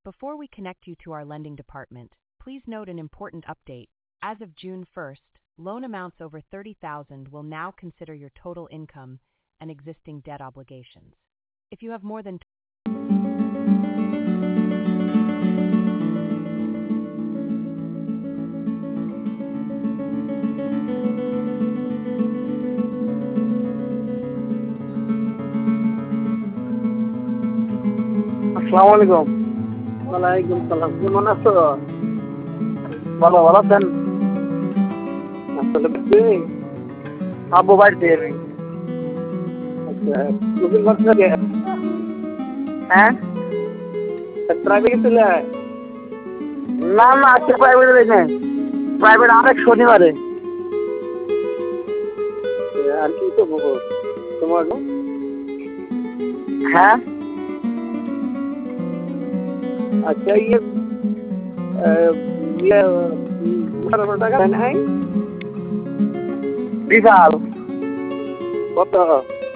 Before we connect you to our lending department, please note an important update. As of June 1st, loan amounts over $30,000 will now consider your total income and existing debt obligations. If you have more than আসসালামু আলাইকুম। ওয়ালাইকুম সালাম। কেমন আছো? ভালো আছেন? আসলে আব্বু বাড়িতে নেই। আচ্ছা, নতুন বাচ্চা কে? হ্যাঁ, প্রাইভেট ছিলে? না না, আজকে প্রাইভেটে নেই। প্রাইভেট আরেক শনিবারে। আর কি করবো তোমার? হ্যাঁ, আচ্ছা, টাকা নাই বিশাল কত